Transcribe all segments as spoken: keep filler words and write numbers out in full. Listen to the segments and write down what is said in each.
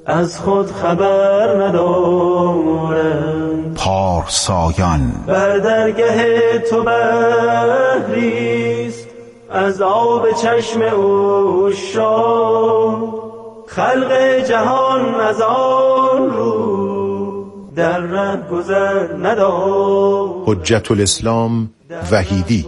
از خود خبر ندارند. پارسایان بر درگه تو بحریست از آب چشم عشاق، خلق جهان از آن رو در ره گذر ندارند. حجت الاسلام وحیدی.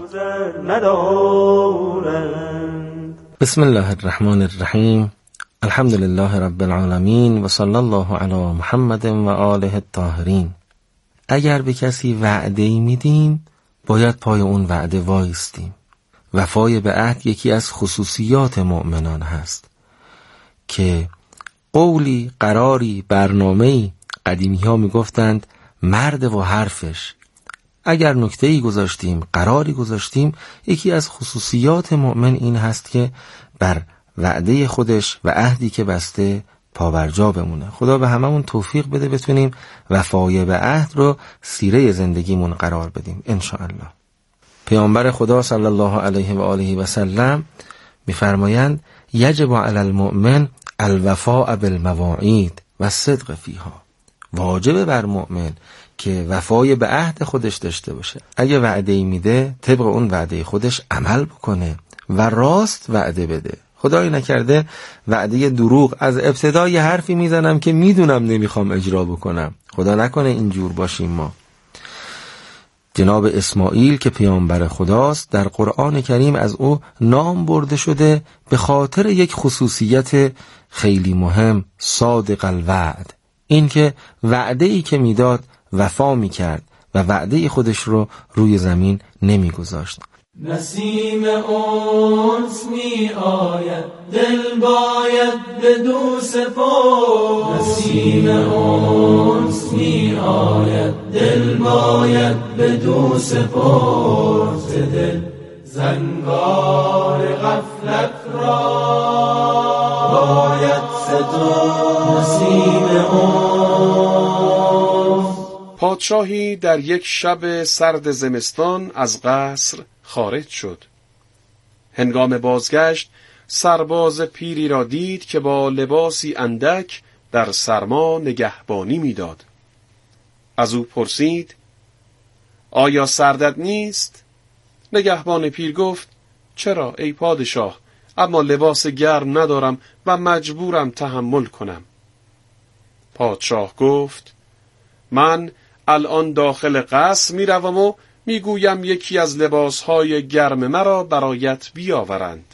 بسم الله الرحمن الرحیم. الحمد لله رب العالمین و صلی الله علی محمد و آله الطاهرین. اگر به کسی وعده‌ای میدیم باید پای اون وعده وایستیم. وفای به عهد یکی از خصوصیات مؤمنان هست که قولی، قراری، برنامه‌ای، قدیمی ها می گفتند مرد و حرفش. اگر نکته‌ای گذاشتیم، قراری گذاشتیم، یکی از خصوصیات مؤمن این هست که بر وعده خودش و عهدی که بسته پابرجا بمونه. خدا به هممون توفیق بده بتونیم وفای به عهد رو سیره زندگیمون قرار بدیم ان شاء الله. پیامبر خدا صلی الله علیه و آله و سلم می‌فرمایند یجب علی المؤمن الوفاء بالمواعید و الصدق فیها. واجبه بر مؤمن که وفای به عهد خودش داشته باشه. اگه وعده‌ای میده طبق اون وعده خودش عمل بکنه و راست وعده بده. خدایی نکرده وعده دروغ، از ابتدا یه حرفی میزنم که میدونم نمیخوام اجرا بکنم. خدا نکنه اینجور باشیم ما. جناب اسماعیل که پیامبر خداست در قرآن کریم از او نام برده شده به خاطر یک خصوصیت خیلی مهم، صادق الوعد. این که وعده‌ای که میداد وفا میکرد و وعده خودش رو روی زمین نمیگذاشت. نسیم اونس می آید دل باید بدو سپرد. نسیم اونس می آید دل باید بدو سپرد. دل زنگار غفلت را باید سترد. نسیم اونس. پادشاهی در یک شب سرد زمستان از قصر خارج شد. هنگام بازگشت سرباز پیری را دید که با لباسی اندک در سرما نگهبانی می‌داد. از او پرسید آیا سردت نیست؟ نگهبان پیر گفت چرا ای پادشاه، اما لباس گرم ندارم و مجبورم تحمل کنم. پادشاه گفت من الان داخل قصر میروم و میگویم یکی از لباسهای گرم مرا برایت بیاورند.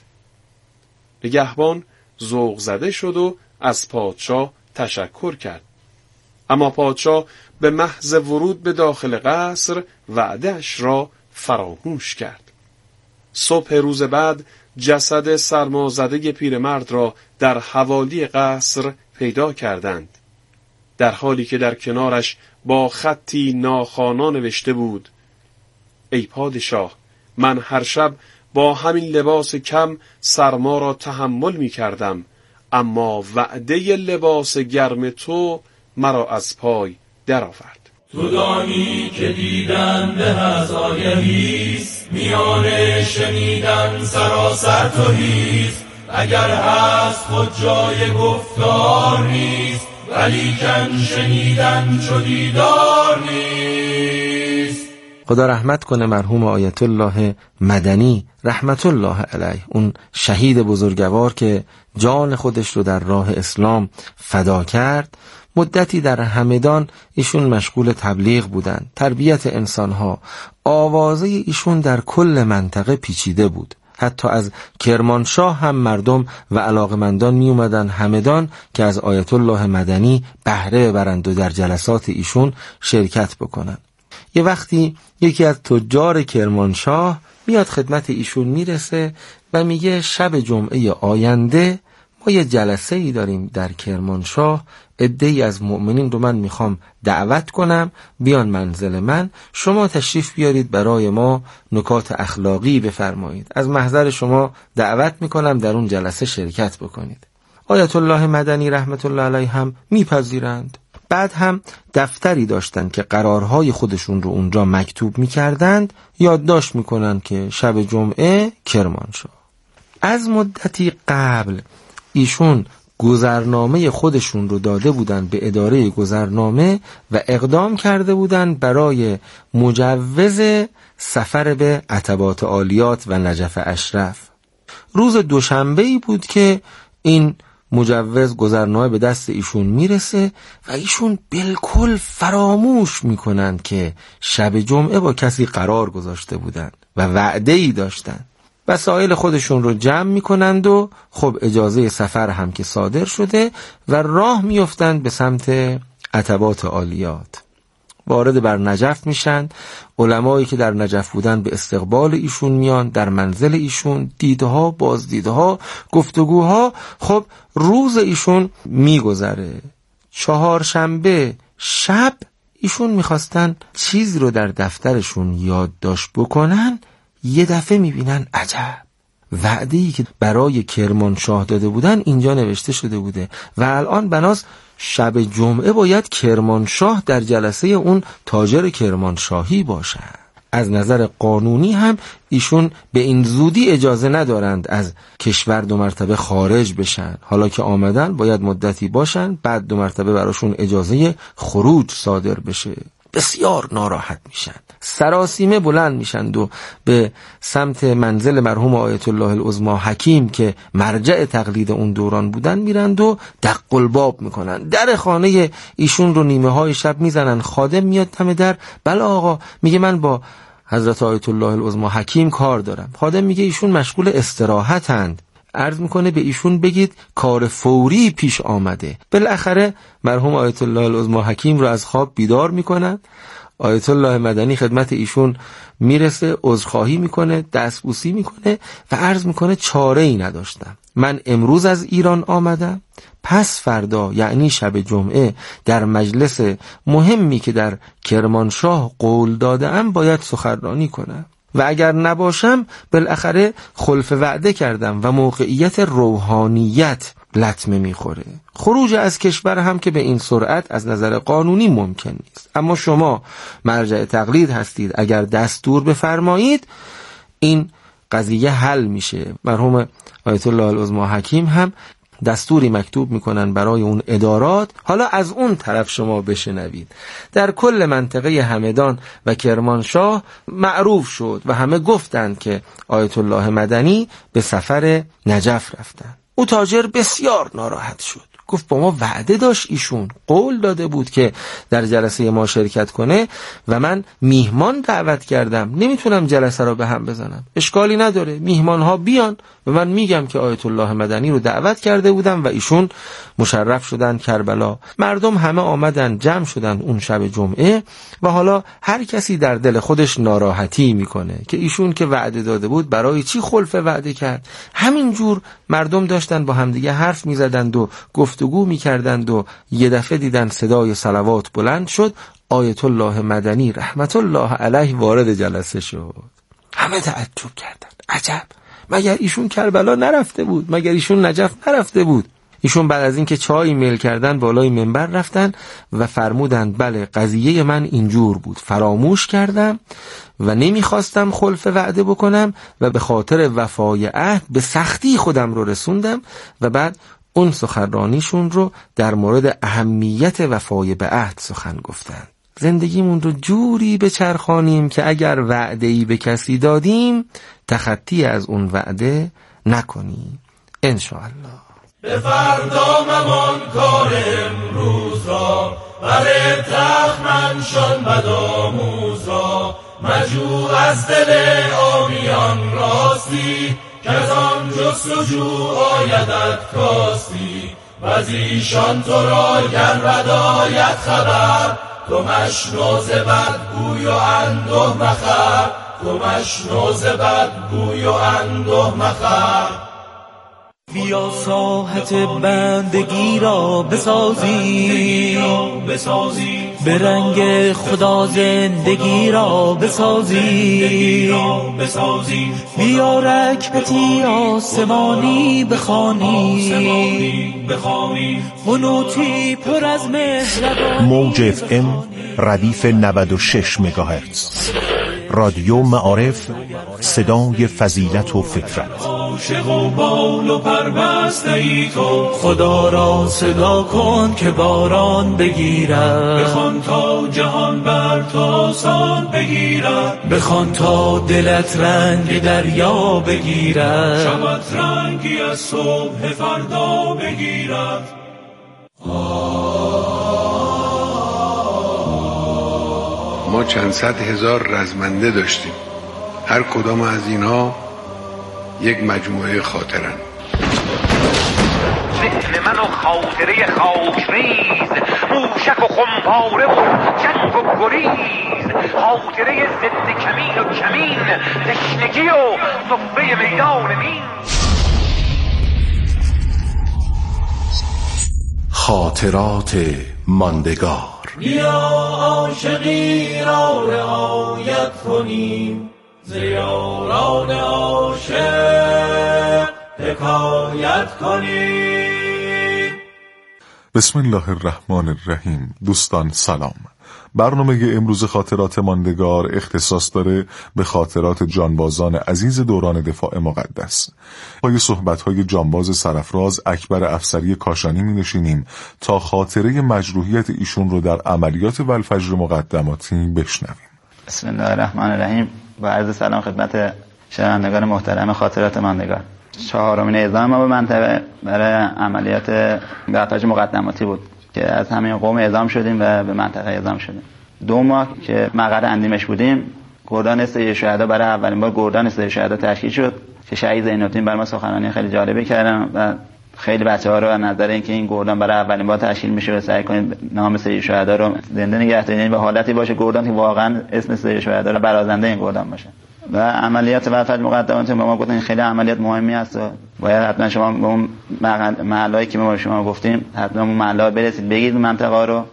نگهبان ذوق زده شد و از پادشاه تشکر کرد. اما پادشاه به محض ورود به داخل قصر وعده‌اش را فراموش کرد. صبح روز بعد جسد سرمازده پیرمرد را در حوالی قصر پیدا کردند، در حالی که در کنارش با خطی ناخوانا نوشته بود ای پادشاه، من هر شب با همین لباس کم سرما را تحمل می کردم، اما وعده لباس گرم تو مرا از پای درآورد. تو دانی که دیدن به از آگهیست، میان شنیدن سراسر توهیست. اگر هست خود جای گفتار نیست، ولیکن شنیدن چو دیدار نیست. خدا رحمت کنه مرحوم آیت الله مدنی رحمت الله علیه، اون شهید بزرگوار که جان خودش رو در راه اسلام فدا کرد. مدتی در همدان ایشون مشغول تبلیغ بودن، تربیت انسانها. آوازه ایشون در کل منطقه پیچیده بود. حتی از کرمانشاه هم مردم و علاقمندان می اومدن همدان که از آیت الله مدنی بهره ببرند و در جلسات ایشون شرکت بکنن. یه وقتی یکی از تجار کرمانشاه میاد خدمت ایشون میرسه و میگه شب جمعه آینده ما یه جلسه ای داریم در کرمانشاه، عده‌ای از مؤمنین رو من میخوام دعوت کنم بیان منزل من، شما تشریف بیارید برای ما نکات اخلاقی بفرمایید، از محضر شما دعوت میکنم در اون جلسه شرکت بکنید. آیت الله مدنی رحمت الله علیه هم میپذیرند. بعد هم دفتری داشتن که قرارهای خودشون رو اونجا مکتوب میکردند، یادداشت میکنن که شب جمعه کرمانشاه. از مدتی قبل ایشون گذرنامه خودشون رو داده بودن به اداره گذرنامه و اقدام کرده بودن برای مجوز سفر به عتبات عالیات و نجف اشرف. روز دوشنبه‌ای بود که این مجوز گذرنامه به دست ایشون میرسه و ایشون بالکل فراموش میکنن که شب جمعه با کسی قرار گذاشته بودن و وعده‌ای داشتن. وسایل خودشون رو جمع میکنند و خب اجازه سفر هم که صادر شده و راه میافتند به سمت عتبات عالیات. وارد بر نجف میشن. علمایی که در نجف بودن به استقبال ایشون میان، در منزل ایشون دیدها، بازدیدها، گفتگوها. خب روز ایشون میگذره. چهارشنبه شب ایشون میخواستن چیزی رو در دفترشون یادداشت بکنن، یه دفعه میبینن عجب، وعده‌ای که برای کرمانشاه داده بودن اینجا نوشته شده بوده و الان بناس شب جمعه باید کرمانشاه در جلسه اون تاجر کرمانشاهی باشن. از نظر قانونی هم ایشون به این زودی اجازه ندارند از کشور دو مرتبه خارج بشن. حالا که آمدن باید مدتی باشن، بعد دو مرتبه براشون اجازه خروج صادر بشه. بسیار ناراحت میشن، سراسیمه بلند میشند و به سمت منزل مرحوم آیت الله العظمی حکیم که مرجع تقلید اون دوران بودن میرند و دق الباب میکنن. در خانه ایشون رو نیمه های شب میزنن. خادم میاد دم در. بله آقا. میگه من با حضرت آیت الله العظمی حکیم کار دارم. خادم میگه ایشون مشغول استراحتند. عرض میکنه به ایشون بگید کار فوری پیش آمده. بالاخره مرحوم آیت الله العظمی حکیم رو از خواب بیدار میکنن. آیت الله مدنی خدمت ایشون میرسه، عذرخواهی میکنه، دستبوسی میکنه و عرض میکنه چاره ای نداشتم. من امروز از ایران آمدم، پس فردا یعنی شب جمعه در مجلس مهمی که در کرمانشاه قول دادم باید سخنرانی کنم و اگر نباشم بالاخره خلف وعده کردم و موقعیت روحانیت لطمه میخوره. خروج از کشور هم که به این سرعت از نظر قانونی ممکن نیست. اما شما مرجع تقلید هستید، اگر دستور بفرمایید این قضیه حل میشه. مرحوم آیت الله العظمی حکیم هم دستوری مکتوب میکنن برای اون ادارات. حالا از اون طرف شما بشنوید. در کل منطقه همدان و کرمانشاه معروف شد و همه گفتند که آیت الله مدنی به سفر نجف رفتن. او تاجر بسیار ناراحت شد. گفت با ما وعده داشت، ایشون قول داده بود که در جلسه ما شرکت کنه و من میهمان دعوت کردم، نمیتونم جلسه را به هم بزنم. اشکالی نداره، میهمان ها بیان و من میگم که آیت الله مدنی رو دعوت کرده بودم و ایشون مشرف شدن کربلا. مردم همه آمدن، جمع شدن اون شب جمعه و حالا هر کسی در دل خودش ناراحتی میکنه که ایشون که وعده داده بود برای چی خلف وعده کرد. همینجور مردم داشتن با همدیگه حرف میزدند و گفتگو میکردند و یه دفعه دیدن صدای صلوات بلند شد. آیت الله مدنی رحمت الله علیه وارد جلسه شد. همه تعجب کردند. عجب، مگر ایشون کربلا نرفته بود؟ مگر ایشون نجف نرفته بود؟ ایشون بعد از اینکه چای میل کردن بالای منبر رفتن و فرمودند بله قضیه من اینجور بود، فراموش کردم و نمیخواستم خلف وعده بکنم و به خاطر وفای عهد به سختی خودم رو رسوندم و بعد اون سخنرانیشون رو در مورد اهمیت وفای به عهد سخن گفتن. زندگیمون رو جوری بچرخانیم که اگر وعده‌ای به کسی دادیم تخطی از اون وعده نکنیم انشاءالله. به فردا ممان کار امروز را، بر تخمن شان بدآموز را، مجو از دل آمیان راستی، که از آن جستجو آیدت کاستی، و از ایشان تو را گر بداید خبر، تو مشنو ز بدگوی و انده مخر، تو مشنو ز بدگوی و انده مخر. بیا ساحت بندگی را بسازی، به رنگ خدا زندگی را بسازی، بیا رکعتی آسمانی بخوانی، قنوتی پر از مهربانی. موج اف ام ردیف نود و شش مگاهرتز، رادیو معارف، صدای فضیلت و فکرت. عاشق و بال و پربسته ای تو. خدا را صدا کن که باران بگیرد، بخوان تا جهان بر تو آسان بگیرد، بخوان تا دلت رنگ دریا بگیرد، شبت رنگی از صبح فردا بگیرد. ما چند صد هزار رزمنده داشتیم، هر کدام از اینها یک مجموعه خاطرن. ذهن من و خاطره خاکریز، موشک و خمپاره و جنگ و گریز، خاطره ضد کمین و کمین، تشنگی و صفه میدان مین. خاطرات ماندگار. بیا عاشقی را رعایت کنیم، ز یاران عاشق حکایت کنیم. بسم الله الرحمن الرحیم. دوستان سلام. برنامه امروز خاطرات ماندگار اختصاص داره به خاطرات جانبازان عزیز دوران دفاع مقدس. پای صحبت‌های جانباز سرفراز اکبر افسری کاشانی می نشینیم تا خاطره مجروحیت ایشون رو در عملیات والفجر مقدماتی بشنویم. بسم الله الرحمن الرحیم. با عرض سلام خدمت شنوندگان محترم خاطرات ماندگار. چهارمین اعزام ما به منطقه برای عملیات والفجر مقدماتی بود که از همین قوم اعزام شدیم و به منطقه اعزام شدیم. دو ماه که مقر اندیمش بودیم، گردان استادی شهدا برای اولین بار گردان استادی شهدا تشکیل شد که شهید زین‌الدین برای ما سخنرانی خیلی جالبی کردن و خیلی بچه‌ها رو از نظر اینکه این گردان برای اولین بار تشکیل میشه و سعی کنید نام استادی شهدا رو زنده نگه دارید، یعنی به حالتی باشه گردان که واقعا اسم استادی شهدا رو برازنده این گردان باشه. و عملیات والفجر مقدماتی ما گفتن خیلی عملیات مهمی است و باید حتما شما به اون محلهایی که ما شما گفتیم حتما اون محله‌ها برسید، بگید منطقه رو.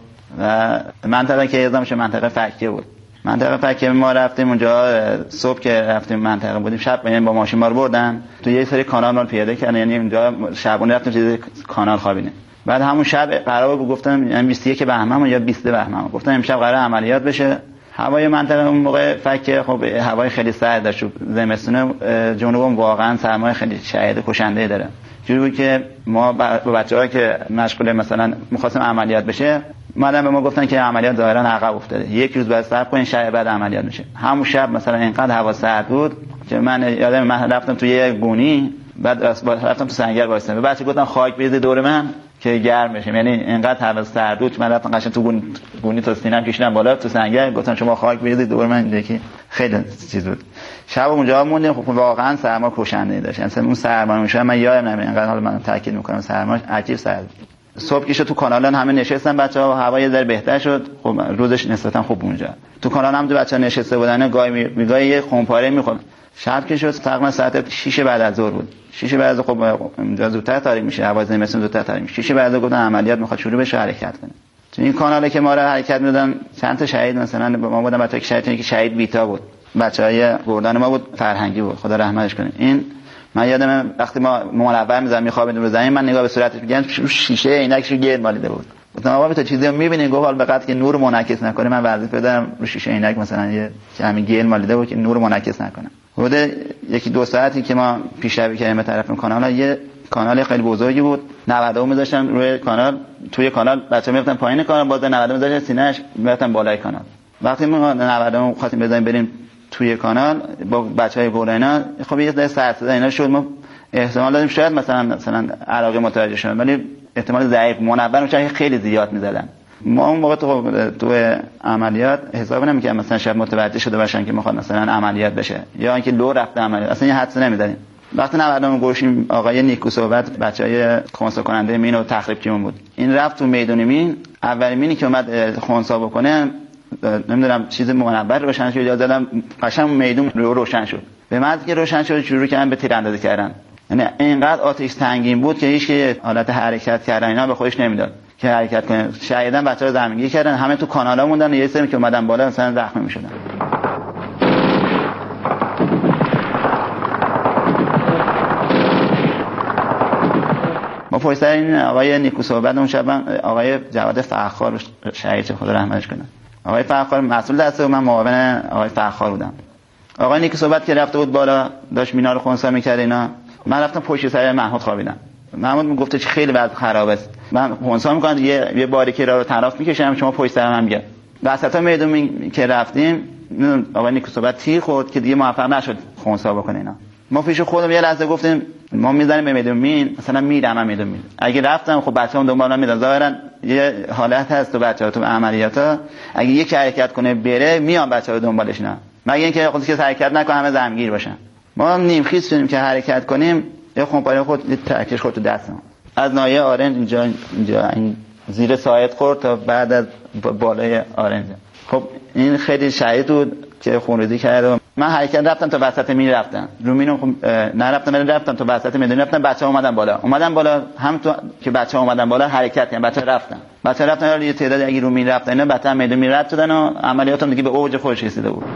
و منطقه که اعزام شد منطقه فکیه بود. منطقه فکیه ما رفتیم اونجا، صبح که رفتیم منطقه بودیم، شب یعنی با ماشین ما رو بردن تو یه سری کانال ما پیاده کردن، یعنی اونجا شبونه رفتیم چیز کانال خوابیدیم. بعد همون شب قرار بود گفتم یعنی بیست و یک بهمن یا بیست بهمن گفتم امشب قرار عملیات بشه. هوای منطقه اون موقع فکر خب هوای خیلی سرد داشت، زمستون جنوبم واقعا سرمای خیلی شدید کشنده داره. جوری بود که ما با بچه‌ها که مشغول مثلا می‌خواستیم عملیات بشه، اومدن به ما گفتن که عملیات ظاهرا عقب افتاده، یک روز بعد صبر کنین شب بعد عملیات میشه. همون شب مثلا اینقدر هوا سرد بود که من یادم من رفتم توی یک گونی، بعد رفتم تو سنگر وایسادم، به بچه گفتم خاک بریزید دور من که گرم بشم، یعنی اینقدر هوا سرد بود من رفتم قشنگ تو گونی گونی تا سینم کشیدم بالا تو سنگر، گفتم شما خاک بریزید دور من، دیگه خیلی چیز بود. شب اونجا موندیم، خب واقعا سرما کشنده داشت، مثلا اون سرما میشه من یادم نمیاد، اینقدر حالا من تاکید میکنم سرما عجیب سرد. صبح که شد تو کانالن همه نشستن بچه‌ها، هوا یه ذره بهتر شد، خب روزش نسبتا خوب اونجا تو کانال هم دو بچه‌ها نشسته بودن، گاهی میگاهی یه خمپاره میخورن. شب که شد تقریبا ساعت شش بعد از ظهر بود. شش بعد از خب اونجا زودتر تاریک میشه، هوا زمستون زودتر تاریک میشه. شش بعد از گفتن عملیات میخواد شروع بشه، حرکت کنه. تو این کاناله که ما رو حرکت میدادن چند تا شهید مثلا با ما بودن، بچه‌ها که شهید که شهید بیتا بود، بچهای گردان ما بود، فرهنگی بود، خدا رحمتش کنه. این من یادم وقتی ما منور می‌زدیم می‌خوابیدیم رو زمین، من نگاه به صورتش می‌گم شیشه عینکش رو گرد مالیده بود. گفتم آقا تو چیزی رو می‌بینی؟ گفت حالا به قدر که نور منعکس نکنه من وظیفه دارم رو شیشه عینک مثلا یه همین گرد مالیده بود که نور منعکس نکنه. بوده یکی دو ساعتی که ما پیشروی کردیم به طرف کانال، یه کانال خیلی بزرگی بود، نود و می‌ذاشتن روی کانال، توی کانال بچه‌ها می‌رفتن پایین کانال، باز نود و می‌ذاشتن سینه‌اش می‌رفتن بالای کانال. وقتی ما نود و خواستیم بزنیم بریم توی کانال با بچهای گورینا، خب یه ذره سرسده اینا شد، ما احتمال دادیم شاید مثلا مثلا عراقی متوجه شدن، ولی احتمال ضعیف، منور میشه خیلی زیاد می‌زدن. ما اون موقع تو تو عملیات حساب نمی‌کردیم مثلا شاید متوجه شده باشن که می‌خواد مثلا عملیات بشه یا اینکه لو رفته عملیات، اصلا یه حدس نمی‌زدیم. وقتی نوردم گوشیم آقای نیکو صحبت بچهای خونسا کننده مین و تخریب کیمون بود، این رفت تو میدون مین، اولین مینی که اومد خونسا بکنه نمیدونم چیز منور روشن شد یا زدم قشنگ میدون رو روشن شد. به محض که روشن شد شروع کردن به تیراندازی کردن، یعنی اینقدر آتش سنگین بود که هیچ حالت حرکت کردن اینا به خودش نمیداد که حرکت کنه. شهیدن بچه‌ها زمینگیری کردن، همه تو کانالا موندن، یه سری که اومدن بالا مثلا زخمی میشدن. ما پشت سر این آقای نیکو صحبت اون شب آقای جواد فخار شهید چه خدا رحمتش کنه، آقای فخار مسئول دسته و من معاون آقای فخار بودم. آقای نیکو صحبت که رفته بود بالا داشت مینا رو خونسا میکرد اینا، من رفتم پشت سر محمود خوابیدم. محمود میگفت که خیلی وضع خرابه است. من پونسا میکنم یه یه باریکی را رو طرف میکشم شما پشت سر من بیا. وسطا میدون که رفتیم آقا نیکو صحبت تیر خورد که دیگه موفق نشد خونسا بکنه اینا. ما پیش خودم یه لحظه گفتیم ما میذاریم به میدون مین مثلا میرم من میدون مین. اگه رفتم خب بچه‌ام دنبالم میاد. ظاهرا یه حالت هست تو بچه‌ها تو عملیاتا اگه یک حرکت کنه بره میان بچه‌ها دنبالش نه. مگه اینکه خودش که حرکت نکنه همه زمگیر باشن. ما نیم خیس شدیم که حرکت کنیم یه خونپاره خود ترکش خورد تو دستم. از ناحیه آرنج اینجا اینجا این زیر ساعد خورد تا بعد از بالای آرنج. خب این خیلی شهید بود که خونریزی کرد. من حرکت رفتم تا وسط میل رفتم. رو مینو خب نرفتم ولی رفتم تا وسط میدون رفتم. بچه‌ها اومدن بالا. اومدن بالا هم تو که بچه‌ها اومدن بالا حرکت کردن. بچه‌ها رفتن. بچه‌ها رفتن یه تعداد اگه رو میل رفتن اینا بعدا میدون میل رفت شدن و عملیاتم دیگه به اوج خودش رسیده بود.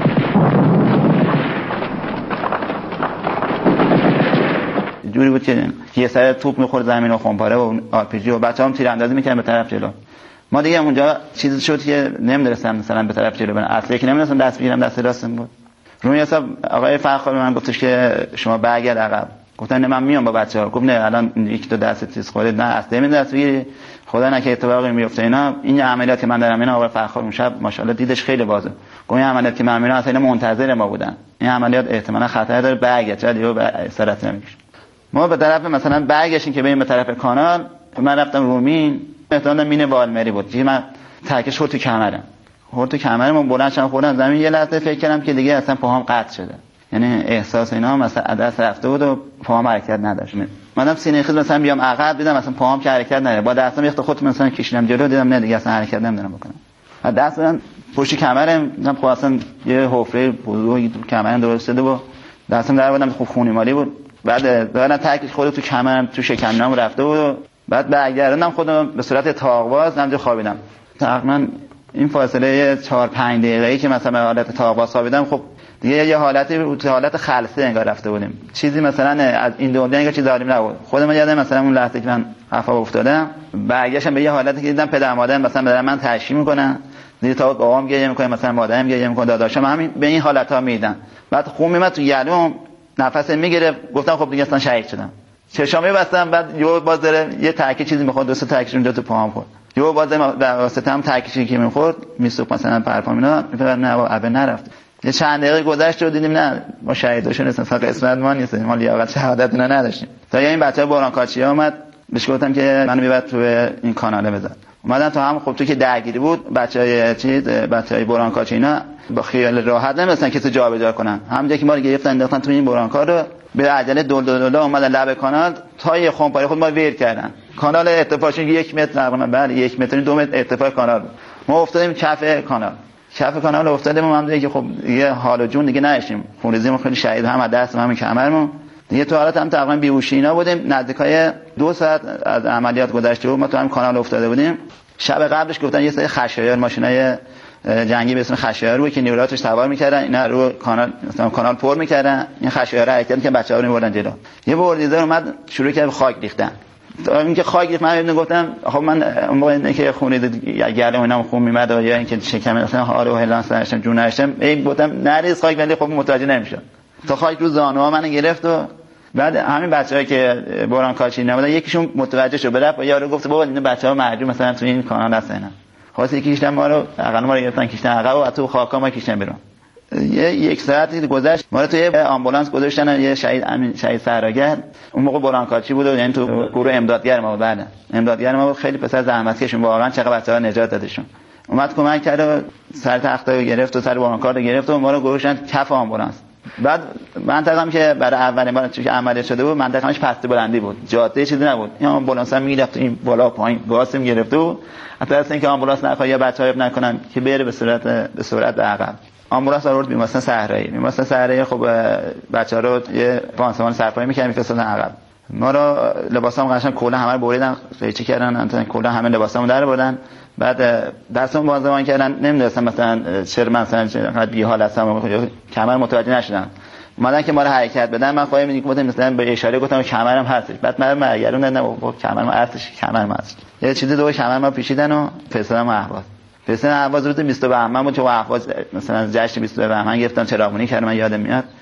جوری بود که یه سر توپ می‌خورد زمین و خونپاره و آر پی جی و بچه‌ام تیراندازی می‌کردن به طرف جلو. ما دیگه اونجا چیزی شد که نمی‌دونستم مثلا به طرف جلو برم. اصلا که نمی‌دونستم دست بگیرم دست راستم بود. روی حساب آقای فرخار من گفتش که شما برگرد عقب. گفتن نه من میام با بچه‌ها. گفت نه الان یک تا دست چیز خورد نه اصلا نمی‌دونم دست بگیری. خدا نکنه اتفاقی میفته اینا. این عملیاتی که من دارم اینا آقای فرخار اون شب ماشاءالله دیدش خیلی بازه. گفت این عملیاتی که من میرم اصلا منتظر ما بودن. این عملیات احتمالاً خطر داره برگرد چرا دیگه به سرعت نمی‌کشه. ما به طرف مثلا برگشتیم که بریم به طرف کانال. من رفتم رومین احتمالاً مین والمری بود که من ترکش خورد تو کمرم خورد تو کمرم بلند شدم خوردم زمین. یه لحظه فکر کردم که دیگه اصلا پاهم قطع شده یعنی احساس اینا مثلا از دست رفته بود و پاهم حرکت نداشت. منم سینه خیز مثلا بیام عقب دیدم مثلا پاهم که حرکت نداره با دستم یخت خودم مثلا کشیدم جلو دیدم نه دیگه اصلا حرکت نمیدونم بکنم. بعد دست من پشت کمرم دیدم خب اصلا یه حفره بزرگی تو کمرم درست شده و دستم در آوردم خوب خونی مالی بود. بعد دادن ترکش خورد تو کمرم تو شکمم رفته بود. بعد برگردوندم خودم به صورت تاق‌باز همونجا خوابیدم. تقریبا این فاصله چهار پنج دقیقه‌ای که مثلا به حالت تاق‌باز خوابیدم خب دیگه یه حالتی تو حالت خلسه انگار رفته بودیم. چیزی مثلا از این دنیا انگار چیزی داریم نبود. خودم یادم مثلا اون لحظه که من عفا افتادم برگشتم به یه حالتی که دیدم پدر مادرم مثلا برای من تشریح میکنن. دیگه تا بابام گریه میکنه مثلا مادرم گریه میکنه داداشم همین به این حالت‌ها میدن. بعد خون میومد تو گلوم نفس میگرفت. گفتم خب دیگه اصلا شهید شدم. چشامی بستم بعد یهو باز داره یه ترکه چیزی میخواد دو سه ترکش اونجا تو پاهم خورد. یهو باز واسه هم ترکشی که میخورد میسوق مثلا پرپام اینا میفهمم نه ابه نرفت. یه چند دقیقه گذشت و دیدیم نه ما شهیداشون نیستیم فقط قسمت ما نیستیم ما لیاقت شهادت اینا نداشتیم. تا این بچه‌ها بورانکاچیا اومد بهش گفتم که منو میبرد تو این کانال بزن. اومدن تو هم خب تو که درگیری بود بچهای چیز بچهای بورانکاچ اینا با خیال راحت نمی‌رسن کسی جابجا کنن. همونجا که ما رو گرفتن انداختن تو این بورانکا رو به عجله دل دل دل اومدن لب کانال تا یه خونپاره خود ما ویر کردن. کانال ارتفاعش یک متر تقریبا بله یک متر دو متر ارتفاع کانال. ما افتادیم کف کانال. کف کانال افتادیم ما هم دیگه که خب یه حال و جون دیگه نداشتیم. خونریزی ما خیلی شدید هم از دست هم کمرمون. دیگه تو حالت هم تقریبا بیهوشی اینا بودیم. نزدیکای دو ساعت از عملیات گذشته بود ما تو هم کانال افتاده بودیم. شب قبلش گفتن یه سری خشایار ماشینای جنگی به اسم خشایار رو که نیوراتش سوار می‌کردن اینا رو کانال مثلا کانال پر می‌کردن. این خشایارا حرکت که بچه‌ها رو می‌بردن جلو. یه بردیزر اومد شروع کرد خاک ریختن. تا اینکه خاک ریخت من گفتم خب من اون موقع اینکه خونید گلم اینا خون می‌مد یا اینکه شکم مثلا هارو هلان سرشم جون نشم این گفتم نریز خاک ولی خب متوجه نمی‌شد. تا خاک رو زانوها من گرفت و بعد همین بچه‌ها که بورانکاچی نبودن یکیشون متوجه شد برفت و یارو گفت بابا این بچه‌ها مردم مثلا تو این کانال هستن. خاص یکیشون ما رو عقل ما رو گرفتن کشتن عقب و تو خاکا ما کشتن بیرون. یه یک ساعتی گذشت ما رو تو یه آمبولانس گذاشتن یه شهید امین شهید سراگر اون موقع بورانکاچی بود و یعنی تو گروه امدادگر ما بود. بعد امدادگر ما خیلی پسر زحمتکشون واقعا چقدر بچه‌ها نجات دادشون. اومد کمک کرد و سر تختای گرفت و سر بورانکار رو گرفت و ما رو گذاشتن کف آمبولانس. بعد منطقه‌ام که برای اولین بار چه عملیات شده بود منطقه‌اش پست بلندی بود جاده چیزی نبود. این آمبولانس هم میرفت این بالا پایین گاز میگرفت و حتی از اینکه آمبولانس نخواد یا بچه‌ها نکنن که بره به صورت به صورت به عقب. آمبولانس آورد بیمارستان صحرایی. بیمارستان صحرایی خب بچه‌ها رو یه پانسمان سرپایی می‌کردن می‌فرستادن عقب. ما رو لباسام قشنگ کلا همه رو بریدن قیچی کردن انتن کلا همه لباسامو در بردن. بعد دستم بازمان کردن نمی‌دونستم مثلا چرا مثلا چقدر بی حال هستم کمر متوجه نشدن. اومدن که ما رو حرکت بدن من خواهی میگم گفتم مثلا به اشاره گفتم کمرم هستش. بعد من برگردوندن نه کمرم هستش کمرم هست. یه چیزی دو کمرم پیچیدن و فرستادم اهواز. فرستادم اهواز روز بیست بهمن بود تو اهواز مثلا جشن بیست بهمن گرفتم چراغونی کردم من یادم میاد.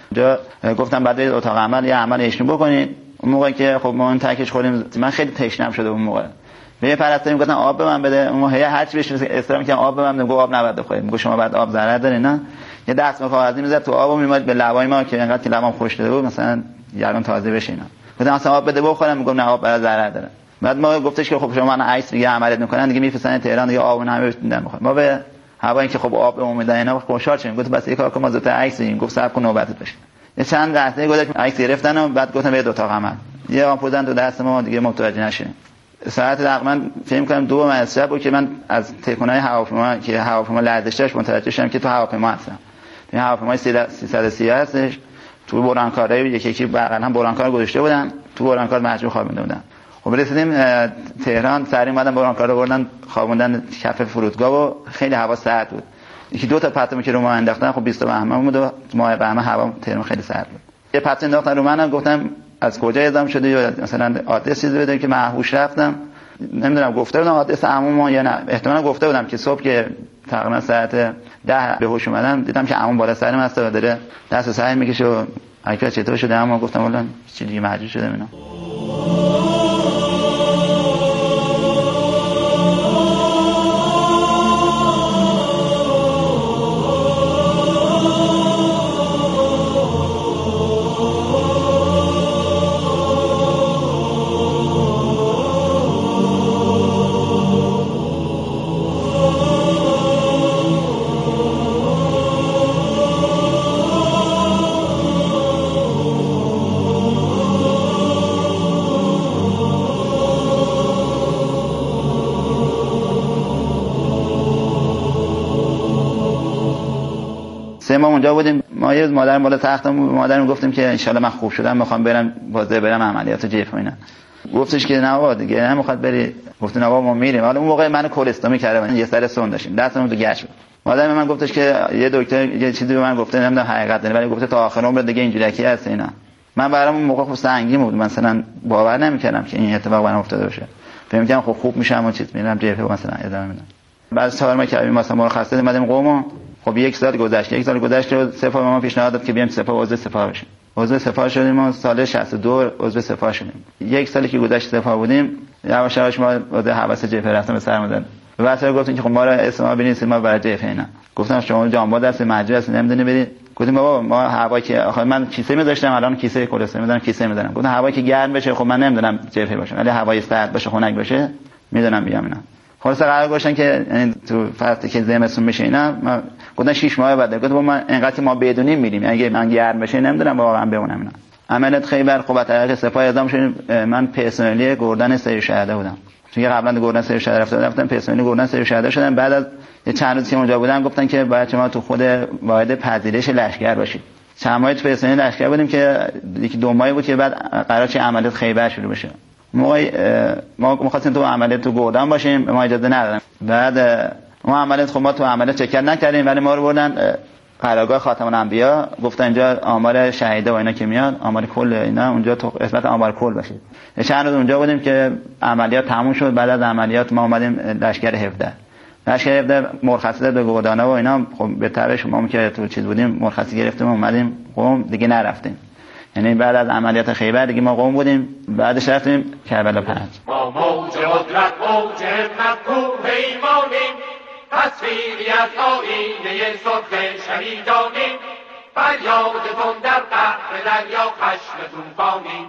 اونجا گفتم بعد اتاق عمل یه عمل اشنو بکنید. اون موقع که خب ما اون تکش خوردیم، من خیلی تشنم شده اون موقع. به پرستاری میگفتن آب به من بده، اون موقع هر چی بهش اصرار میکردم آب به من بده، آب نباید بخورید، میگه شما بعد آب ضرر داره. نه یه دستمال کاغذی میذارد تو آب و میماد به لبای ما که انقدر که لبام خوش شده بود مثلا یاران تازه بشه اینا. گفتم اصلا آب بده بخورم، میگم نه آب برای ضرر داره. بعد ما گفتش که خب شما من عکس دیگه عملیات میکنن دیگه میفرستن تهران دیگه آب همه میدن بخور. ما به هوایی که خب آب عمومی میدن اینا خوشحال شدیم. گفت بس یک کار کنم ما زودتر عکس بگیریم. گفت صبر کن نوبتت بشه. یه چند لحظه گذشت عکس گرفتن و بعد گفتم برید اتاق عمل. یه آمپول تو دست ما دیگه متوجه نشیم. ساعت تقریبا فکر کنم دو از شب بود که من از تکونای هواپیما که هواپیما لرزش داشت متوجه شدم که تو هواپیما هستم. این هواپیمای سیصد و سی هستش. تو برانکاره یکی یکی بغل هم برانکار گذاشته بودن. تو برانکار مجبور خوابونده بودن. خب رسیدیم تهران، سری اومدن برانکار رو بردن خوابوندن کف فرودگاه و خیلی هوا سرد بود. یکی دو تا پتومی که رو ما انداختن خب بیست بهمن بود و ماه بهمن هوا تهران خیلی سرد بود. یه پتو انداختن رو منم، گفتم از کجا اعدام شده یا مثلا آدرس چیزی بده که من هوش رفتم. نمیدونم گفته بودم آدرس عموم یا نه، احتمالاً گفته بودم که صبح که تقریبا ساعت ده به هوش اومدم دیدم که عموم بالا سرم هست و داره دست سعی میکشه و اگه چطور شده، اما گفتم والا چیزی مجبور شدم اینا. سه ما اونجا بودیم. ما یه مادر بالا تختم، مادرم گفتیم که ان شاءالله من خوب شدم میخوام برم بازه برم عملیات جیف اینا. گفتش که نه بابا دیگه نمیخواد بری. گفتم نه بابا ما میریم. حالا اون موقع من کلستمی کردم، یه سر سون داشتیم، دستم تو گشت بود. مادرم من گفتش که یه دکتر یه چیزی به من گفته، نمیدونم حقیقت نه ولی گفته تا آخر عمر دیگه اینجوریکی هست اینا. من برام اون موقع خب سنگین بود، مثلا باور نمیکردم که این اتفاق برام افتاده باشه. فکر می‌کردم خب خوب میشم و چیز میرم جیف مثلا ادامه میدم. بعد چهار ماه که مثلا مرخصی اومدیم قم. خب یک سال گذشت یک سال گذشت و سپاه ما پیشنهاد داد که بیایم سپاه عضو سپاه بشیم. عضو سپاه شدیم ما سال شصت و دو عضو سپاه شدیم. یک سالی که گذشت سپاه بودیم یواش یواش ما عضو حواس جبهه رفتم به سر مدن. و بعد گفتن که خب ما را اسم ما بنویسید ما برای جبهه اینا. گفتم شما جانباد هست مجبور هست نمیدونی برید. گفتیم بابا ما هوا که آخه من کیسه می‌ذاشتم الان کیسه کلسترول می‌ذارم کیسه می‌ذارم. گفتم هوا که گرم بشه خب من نمیدونم جبهه باشه ولی هوای سرد باشه خنک باشه میدونم بیام اینا. خلاص قرار گذاشتن که یعنی تو فصلی که زمستون میشه اینا ما گفتن شش ماه بعد گفتم ما انقدر ما بدونیم میریم اگه من گرم بشه نمیدونم واقعا بمونم اینا. عملیات خیبر خب طریق سپاه اعدام شدیم. من پرسنلی گردن سری شهدا بودم. چون قبلا گردن سری شهدا رفتم رفتم پرسنلی گردن سری شهدا شدم. بعد از یه چند روزی که اونجا بودم گفتن که باید شما تو خود واحد پذیرش لشکر باشید. چند ماه تو پرسنلی لشکر بودیم که یکی دو ماهی بود که بعد قرار چه عملیات خیبر شروع بشه. موقع ما می‌خواستیم تو عملیات تو گردن باشیم ما اجازه ندادن. بعد ما عملیات خب ما تو عملیات شرکت نکردیم ولی ما رو بردن قرارگاه خاتم الانبیا. گفتن اینجا آمار شهیدا و اینا که میاد آمار کل اینا اونجا تو قسمت آمار کل باشید. چند روز اونجا بودیم که عملیات تموم شد. بعد از عملیات ما اومدیم لشکر هفده. لشکر هفده مرخصی داد به گردانه و اینا. خب به طرش ما که تو چیز بودیم مرخصی گرفتیم اومدیم قم دیگه نرفتیم. یعنی بعد از عملیات خیبر دیگه ما قم بودیم. بعدش رفتیم کربلا پنج. ما موج قدرت موج همت کوهیمانیم تصویری از آینه صبح شهیدانیم فریادتون در قهر دریا خشم طوفانیم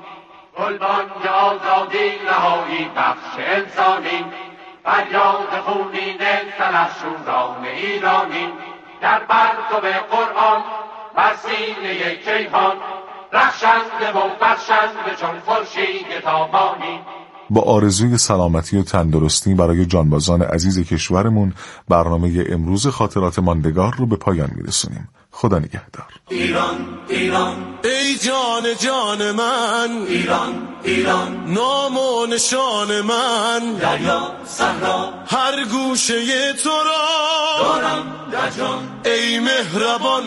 گلبانگ آزادی رهایی بخش انسانیم فریاد خونین سلحشوران ایرانیم در پرتو قرآن بر سینه کیهان رخشنده و بخشنده چون خورشید تابانی. با آرزوی سلامتی و تندرستی برای جانبازان عزیز کشورمون برنامه امروز خاطرات ماندگار رو به پایان میرسونیم. خدا نگهدار. ایران ایران ای جان جان من ایران ایران نام و نشان من دریا صحرا هر گوشه تو را دارم در جان ای مهربان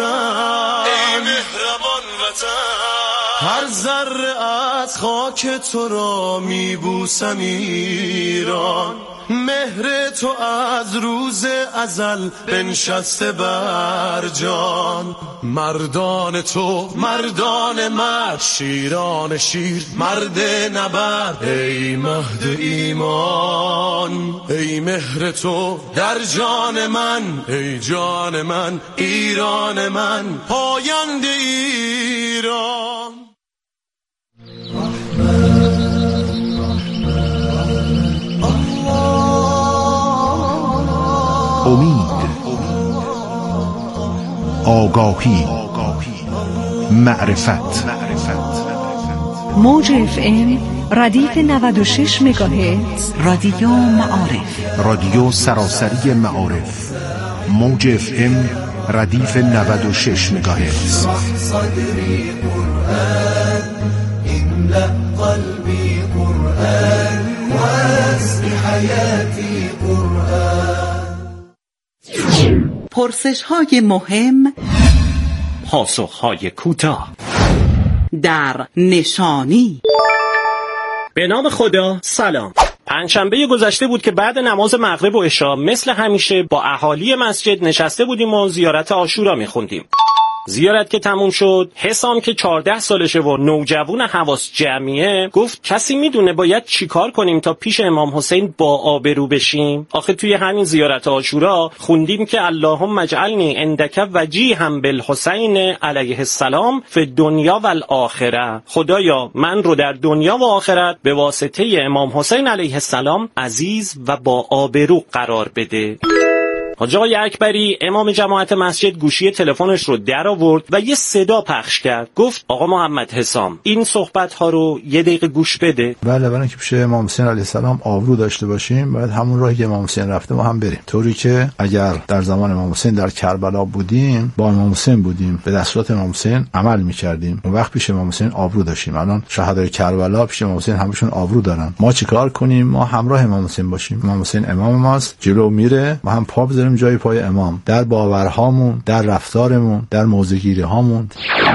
وطن ای مهربان وطن هر ذره از خاک تو را میبوسم ایران مهر تو از روز ازل بنشسته بر جان. مردان تو مردان مرد، شیران شیر مرد نبرد. ای مهد ایمان ای مهر تو در جان من، ای جان من ایران من پاینده ایران. امید، آگاهی، معرفت. موج اف ام ردیف نود و شش مگاهرتز، رادیو معارف، رادیو سراسری معارف. موج اف ام ردیف نود و شش مگاهرتز. صدری قرآن املأ قلبی قرآن واسق حیاتی قرآن. پرسش های مهم، پاسخ های کوتاه در نشانی. به نام خدا. سلام. پنجشنبه گذشته بود که بعد نماز مغرب و عشا مثل همیشه با اهالی مسجد نشسته بودیم و زیارت عاشورا میخوندیم. زیارت که تموم شد، حسام که چهارده سالشه و نوجوان حواس جمعیه گفت کسی میدونه باید چیکار کنیم تا پیش امام حسین با آبرو بشیم؟ آخه توی همین زیارت عاشورا خوندیم که اللهم اجعلنی عندک وجیها بالحسین علیه السلام فی دنیا و الاخره. خدایا من رو در دنیا و آخرت به واسطه امام حسین علیه السلام عزیز و با آبرو قرار بده. حاج آقای اکبری امام جماعت مسجد گوشی تلفنش رو در آورد و یه صدا پخش کرد. گفت آقا محمد حسام این صحبت ها رو یه دقیقه گوش بده. بله، برای اینکه پیش امام حسین علیه السلام آبرو داشته باشیم باید همون راهی که امام حسین رفته ما هم بریم. طوری که اگر در زمان امام حسین در کربلا بودیم با امام حسین بودیم، به دستورات امام حسین عمل می‌کردیم، اون وقت پیش امام حسین آبرو داشتیم. الان شهدای کربلا پیش امام حسین همشون آبرو دارن. ما چیکار کنیم؟ ما همراه امام حسین باشیم. امام حسین امام ماست، جلو میره، ما هم پا بذاریم جای پای امام، در باورهامون، در رفتارمون، در موضع‌گیری هامون.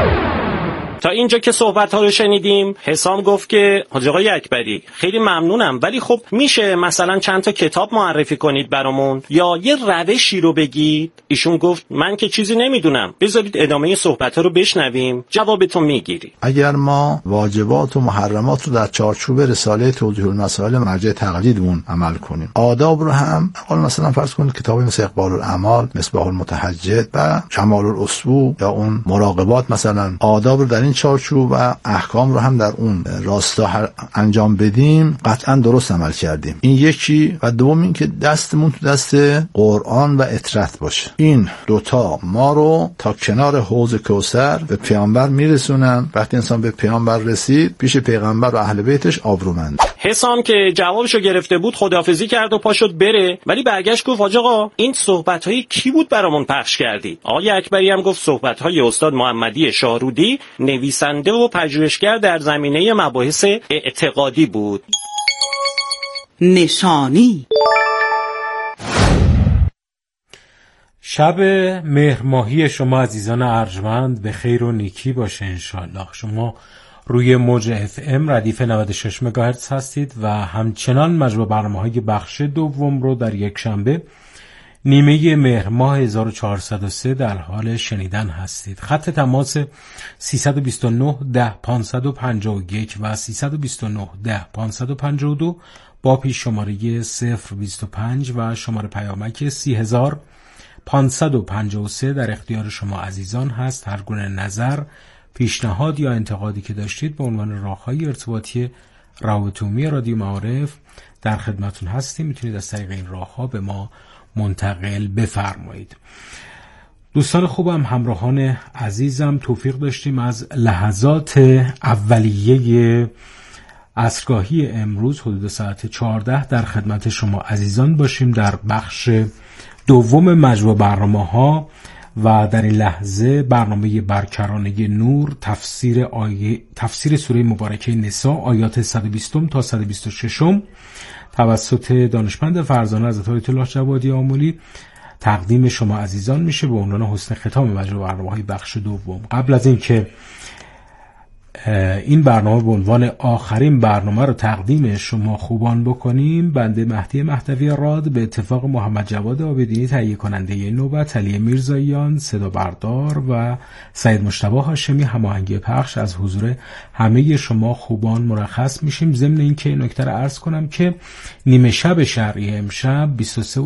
تا اینجا که صحبت ها رو شنیدیم، حسام گفت که حاج آقای اکبری خیلی ممنونم، ولی خب میشه مثلا چند تا کتاب معرفی کنید برامون یا یه روشی رو بگید؟ ایشون گفت من که چیزی نمیدونم، بذارید ادامه صحبت ها رو بشنویم، جوابتون میگیری. اگر ما واجبات و محرمات رو در چارچوب رساله توضیح المسائل مرجع تقلیدمون عمل کنیم، آداب رو هم حالا مثلا فرض کنید کتاب مثل اقبال الاعمال، مصباح المتهجد و کمال الاسبوع یا اون مراقبات، مثلا آداب رو در این چارچوب و احکام رو هم در اون راستا انجام بدیم، قطعا درست عمل کردیم. این یکی. و دوم این که دستمون تو دست قرآن و اطرت باشه. این دوتا ما رو تا کنار حوض کوثر به پیامبر میرسونن. وقتی انسان به پیامبر رسید، پیش پیغمبر و اهل بیتش آبرومند. حسام که جوابشو گرفته بود خداحافظی کرد و پا شد بره، ولی برگشت گفت حاج آقا این صحبت‌های کی بود برامون پخش کردی؟ آقای اکبری هم گفت صحبت‌های استاد محمدی شاهرودی، نویسنده و پژوهشگر در زمینه مباحث اعتقادی بود. نشانی. شب مهر ماهی شما عزیزان ارجمند به خیر و نیکی باشه انشالله. شما روی موج اف ام ردیف نود و شش مگاهرتز هستید و همچنان مجموع برنامه‌های بخش دوم رو در یک شنبه نیمه مهر ماه هزار و چهارصد و سه در حال شنیدن هستید. خط تماس سیصد و بیست و نه ده پانصد و پنجاه و یک و سیصد و بیست و نه ده پانصد و پنجاه و دو با پیش شماره صفر بیست و پنج و شماره پیامک سی هزار پانصد و پنجاه و سه در اختیار شما عزیزان هست. هر گونه نظر، پیشنهاد یا انتقادی که داشتید به عنوان راه‌های ارتباطی روابط عمومی رادیو معارف در خدمتتون هستیم. میتونید از طریق این راه‌ها به ما منتقل بفرمایید. دوستان خوبم، همراهان عزیزم، توفیق داشتیم از لحظات اولیه عصرگاهی امروز حدود ساعت چهارده در خدمت شما عزیزان باشیم در بخش دوم مجموع برنامه‌ها و در این لحظه برنامه برکرانه نور، تفسیر آیه تفسیر سوره مبارکه نساء آیات صد و بیست تا صد و بیست و شش توسط دانشمند فرزانه حضرت آیت الله جوادی آملی تقدیم شما عزیزان میشه به عنوان حسن ختام مجموع برنامه‌های بخش دوم. قبل از اینکه این برنامه به عنوان آخرین برنامه رو تقدیم شما خوبان بکنیم. بنده مهدی مهدوی راد به اتفاق محمد جواد عابدینی تهیه کننده این نوبت، علی میرزاییان صدا بردار و سعید مجتبی هاشمی هماهنگی پخش از حضور همه شما خوبان مرخص میشیم. ضمن اینکه نکته رو عرض کنم که نیمه شب شرعی امشب بیست و سه